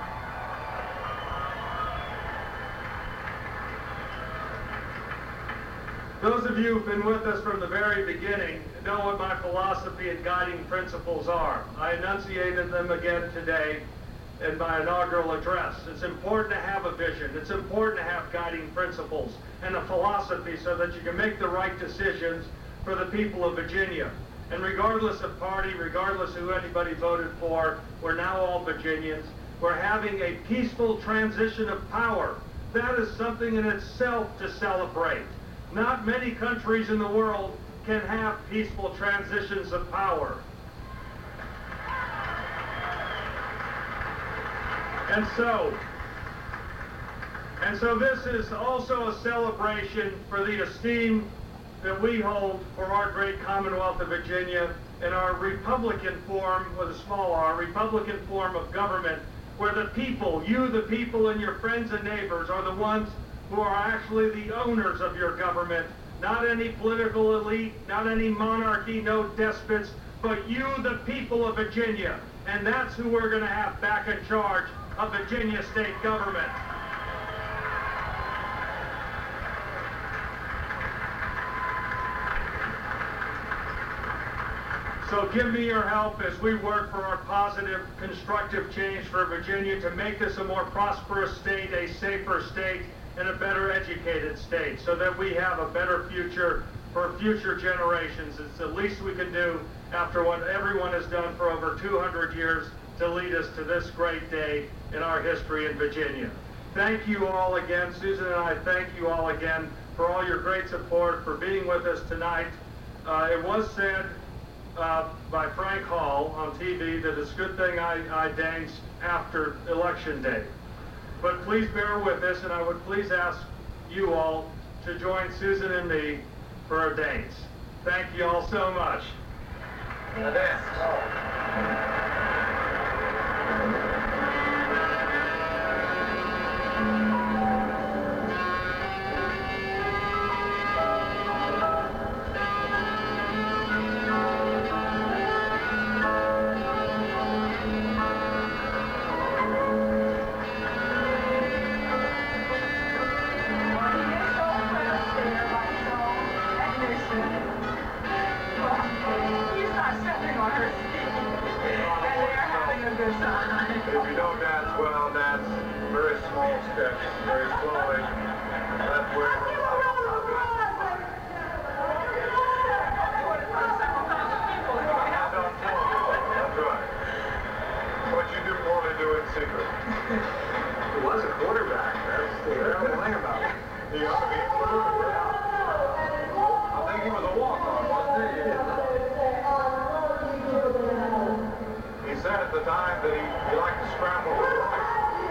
Speaker 8: those of you who've been with us from the very beginning know what my philosophy and guiding principles are. I enunciated them again today in my inaugural address. It's important to have a vision. It's important to have guiding principles and a philosophy so that you can make the right decisions for the people of Virginia. And regardless of party, regardless of who anybody voted for, we're now all Virginians. We're having a peaceful transition of power. That is something in itself to celebrate. Not many countries in the world can have peaceful transitions of power. And so, and so this is also a celebration for the esteem that we hold for our great Commonwealth of Virginia and our Republican form, with a small r, Republican form of government, where the people, you the people and your friends and neighbors are the ones who are actually the owners of your government, not any political elite, not any monarchy, no despots, but you the people of Virginia. And that's who we're going to have back in charge of Virginia state government. So give me your help as we work for our positive, constructive change for Virginia to make this a more prosperous state, a safer state, and a better educated state, so that we have a better future for future generations. It's the least we can do after what everyone has done for over two hundred years to lead us to this great day in our history in Virginia. Thank you all again. Susan and I thank you all again for all your great support, for being with us tonight. Uh, it was said uh, by Frank Hall on T V that it's a good thing I, I dance after Election Day. But please bear with us, and I would please ask you all to join Susan and me for a dance. Thank you all so much.
Speaker 7: A dance. If you don't dance well, dance very small steps, very slowly. That's where we're That's right. What you do only do in secret. He was a quarterback. That's the terrible thing about it. He ought to be fluid. I think he was a walk-on, wasn't he? He said at the time that he, he liked to scramble with life.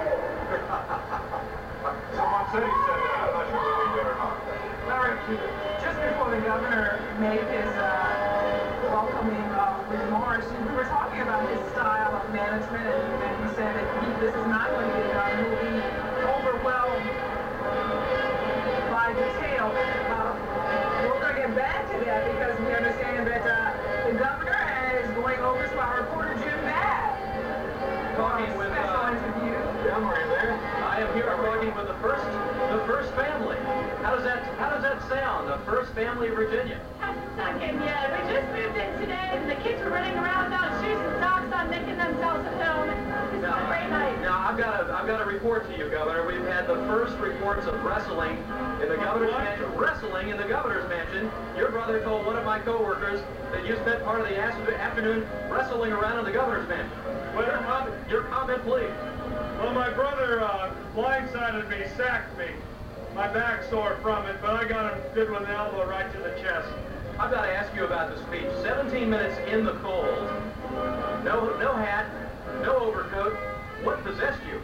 Speaker 7: Someone said he said that. I'm not sure whether he did or not.
Speaker 13: Larry, just before the governor made his uh, welcoming uh, remarks, we were talking about his style of management, and, and he said that he, this is not going to be a movie overwhelmed by get back to that because we understand that uh, the governor is going over to our reporter Jim Babb.
Speaker 9: Talking with,
Speaker 13: special
Speaker 9: uh,
Speaker 13: interview.
Speaker 7: Jim, are you there?
Speaker 9: I am here talking with the first, the first family. How does that, how does that sound? The first family of Virginia.
Speaker 14: Hasn't sunk in yet. We just moved in today, and the kids were running around without shoes and socks on, making themselves at home. It's
Speaker 9: Now,
Speaker 14: a great night.
Speaker 9: now I've got to, I've got to report to you, Governor. We've had the first reports of wrestling in the governor's mansion. Wrestling in the governor's mansion. Your brother told one of my coworkers that you spent part of the afternoon wrestling around in the governor's mansion.
Speaker 8: Well,
Speaker 9: your, comment, your comment, please.
Speaker 8: Well, my brother uh, blindsided me, sacked me. My back's sore from it, but I got him good with an elbow right to the chest.
Speaker 9: I've got to ask you about the speech. seventeen minutes in the cold. No, no hat, no overcoat. What possessed you?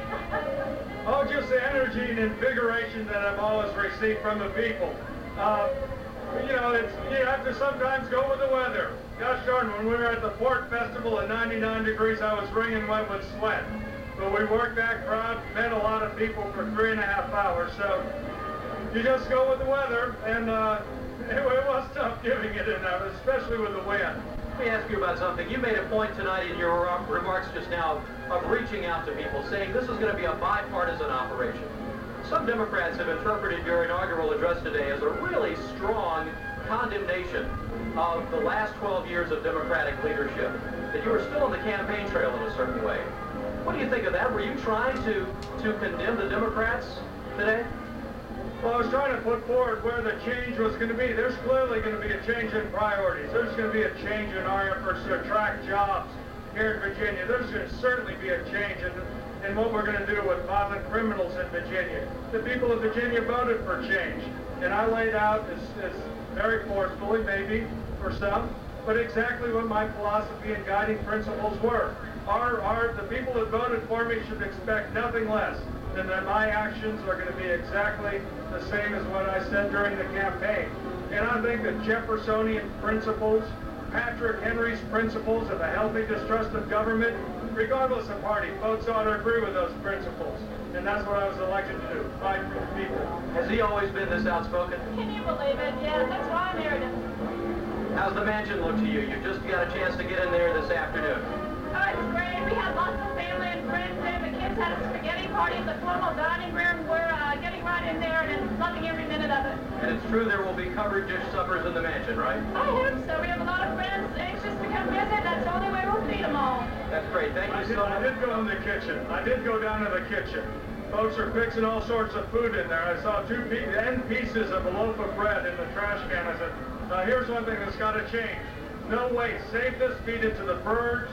Speaker 8: Oh, just the energy and invigoration that I've always received from the people. Uh, you know, it's, you have to sometimes go with the weather. Gosh darn, when we were at the Port Festival at ninety-nine degrees, I was wringing wet with sweat. But we worked that crowd, met a lot of people for three and a half hours. So you just go with the weather, and uh, it, it was tough giving it in there, especially with the wind.
Speaker 9: Let me ask you about something. You made a point tonight in your remarks just now of reaching out to people, saying this is going to be a bipartisan operation. Some Democrats have interpreted your inaugural address today as a really strong condemnation of the last twelve years of Democratic leadership, that you were still on the campaign trail in a certain way. What do you think of that? Were you trying to, to condemn the Democrats today?
Speaker 8: Well, I was trying to put forward where the change was going to be. There's clearly going to be a change in priorities. There's going to be a change in our efforts to attract jobs here in Virginia. There's going to certainly be a change in, in what we're going to do with violent criminals in Virginia. The people of Virginia voted for change. And I laid out, as, as very forcefully maybe for some, but exactly what my philosophy and guiding principles were. Our, our, the people that voted for me should expect nothing less than that my actions are going to be exactly the same as what I said during the campaign. And I think that Jeffersonian principles, Patrick Henry's principles of a healthy distrust of government, regardless of party, folks ought to agree with those principles. And that's what I was elected to do, fight for the people.
Speaker 9: Has he always been this outspoken?
Speaker 14: Can you believe it? Yes, that's why I married him.
Speaker 9: How's the mansion look to you? You just got a chance to get in there this afternoon.
Speaker 14: Oh, it's great. We had lots of family and friends there. The kids had a spaghetti party in the formal dining room. We're uh, getting right in there and loving every minute of it.
Speaker 9: And it's true there will be covered dish suppers in the mansion, right?
Speaker 14: I hope so. We have a lot of friends anxious to come visit. That's the only way we'll feed them all.
Speaker 9: That's great. Thank you
Speaker 8: I did,
Speaker 9: so much.
Speaker 8: I did go in the kitchen. I did go down to the kitchen. Folks are fixing all sorts of food in there. I saw two pe end pieces of a loaf of bread in the trash can. I said, uh, here's one thing that's got to change. No waste. Save this, feed it to the birds.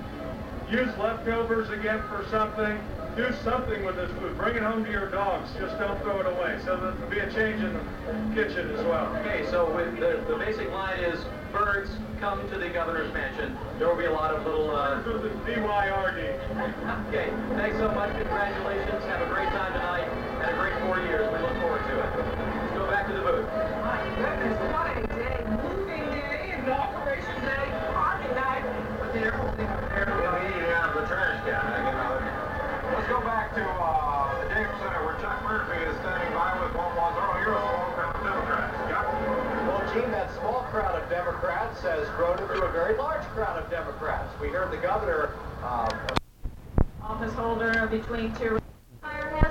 Speaker 8: Use leftovers again for something. Do something with this food. Bring it home to your dogs. Just don't throw it away. So there'll be a change in the kitchen as well.
Speaker 9: Okay, so with the, the basic line is birds come to the governor's mansion. There will be a lot of little... Uh...
Speaker 8: B Y R D.
Speaker 9: Okay, thanks so much. Congratulations. Have a great time tonight and a great four years. We look forward to it. Let's go back to the booth.
Speaker 13: My goodness, what a day. Moving day, inauguration day, party night. But they're holding up there.
Speaker 7: Eating out of the trash can. You know. Let's go back to uh, the James Center where Chuck Murphy is standing by with what was earlier a small crowd of Democrats. Chuck?
Speaker 15: Well, Gene, that small crowd of Democrats has grown into a very large crowd of Democrats. We heard the governor... Um,
Speaker 6: office holder between two has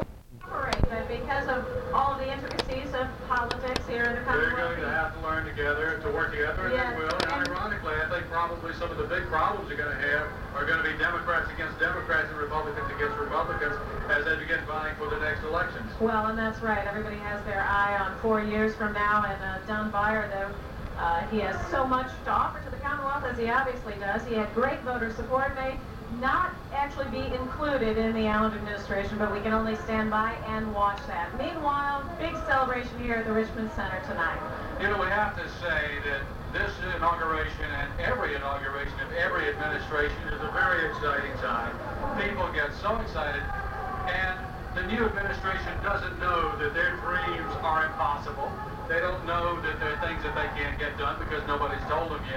Speaker 6: but because of all of the intricacies of politics here in the
Speaker 1: They're
Speaker 6: Commonwealth.
Speaker 1: going to have to learn together to work together, and
Speaker 6: Yes.
Speaker 1: they will. And ironically, I think probably some of the big problems you're going to have are going to be Democrats against Democrats and Republicans against Republicans as they begin vying for the next elections.
Speaker 6: Well, and that's right. Everybody has their eye on four years from now, and uh, Don Beyer, though, uh, he has so much to offer to the Commonwealth, as he obviously does. He had great voter support, may not actually be included in the Allen administration, but we can only stand by and watch that. Meanwhile, big celebration here at the Richmond Center tonight.
Speaker 1: You know, we have to say that this inauguration and every inauguration of every administration is a very exciting time. People get so excited, and the new administration doesn't know that their dreams are impossible. They don't know that there are things that they can't get done because nobody's told them yet.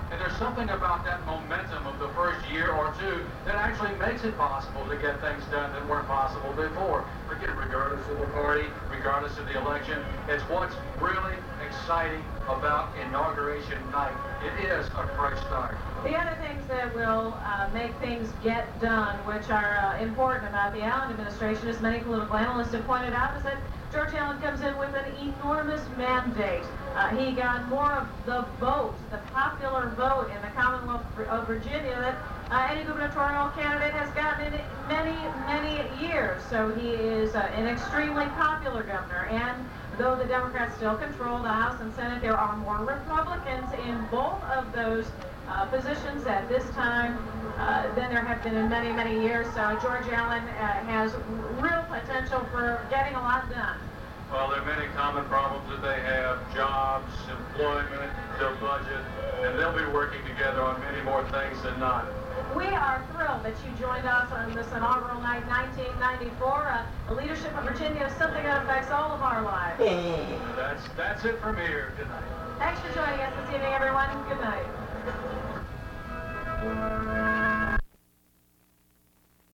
Speaker 1: And there's something about that momentum of the first year or two that actually makes it possible to get things done that weren't possible before. Again, regardless of the party, regardless of the election, it's what's really exciting about Inauguration Night. It is a fresh start.
Speaker 6: The other things that will uh, make things get done, which are uh, important about the Allen administration, as many political analysts have pointed out, is that George Allen comes in with an enormous mandate. Uh, he got more of the vote, the popular vote in the Commonwealth of Virginia that uh, any gubernatorial candidate has gotten in many, many years. So he is uh, an extremely popular governor. And though the Democrats still control the House and Senate, there are more Republicans in both of those uh, positions at this time uh, than there have been in many, many years. So George Allen uh, has real potential for getting a lot done.
Speaker 1: Well, there are many common problems that they have: jobs, employment, their budget, and they'll be working together on many more things than not.
Speaker 6: We are thrilled that you joined us on this inaugural night, nineteen ninety-four. Uh, the leadership of Virginia is something that affects all of our lives.
Speaker 1: That's, that's it from here tonight.
Speaker 6: Thanks for joining us this evening, everyone.